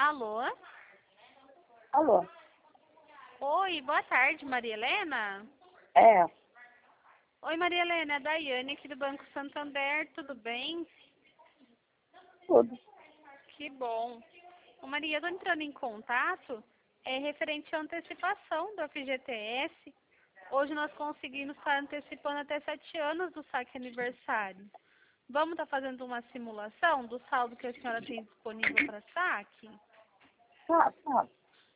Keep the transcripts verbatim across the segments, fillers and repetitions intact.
Alô? Alô? Oi, boa tarde, Maria Helena. É, Oi, Maria Helena, é a Daiane aqui do Banco Santander, tudo bem? tudo. Que bom. Ô, Maria, eu tô entrando em contato, é referente à antecipação do F G T S. Hoje nós conseguimos estar antecipando até sete anos do saque aniversário. Vamos estar fazendo uma simulação do saldo que a senhora tem disponível para saque? Tá, tá.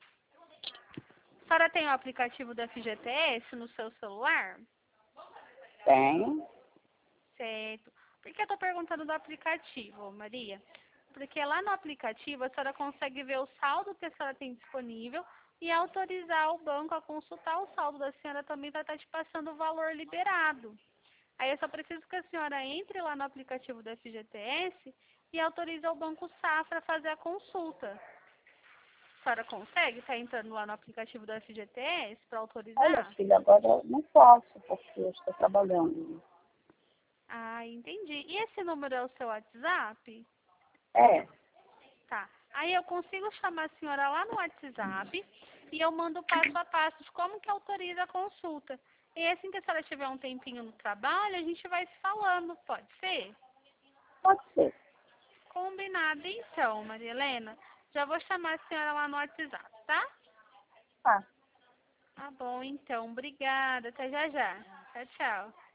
A senhora tem o aplicativo do F G T S no seu celular? Tem. Certo. Por que eu estou perguntando do aplicativo, Maria? Porque lá no aplicativo a senhora consegue ver o saldo que a senhora tem disponível e autorizar o banco a consultar o saldo da senhora, também vai estar te passando o valor liberado. Aí eu só preciso que a senhora entre lá no aplicativo do F G T S e autorize o Banco Safra a fazer a consulta. A senhora consegue estar entrando lá no aplicativo do F G T S para Olha, autorizar? filha, agora eu não posso, porque eu estou trabalhando. Ah, entendi. E esse número é o seu WhatsApp? É, Tá. Aí eu consigo chamar a senhora lá no WhatsApp e eu mando passo a passo de como que autoriza a consulta. E assim que a senhora tiver um tempinho no trabalho, a gente vai se falando, pode ser? pode ser. Combinado então, Maria Helena. Já vou chamar a senhora lá no WhatsApp, tá? Tá. Tá bom, então. Obrigada. Até já já. Tchau, tchau.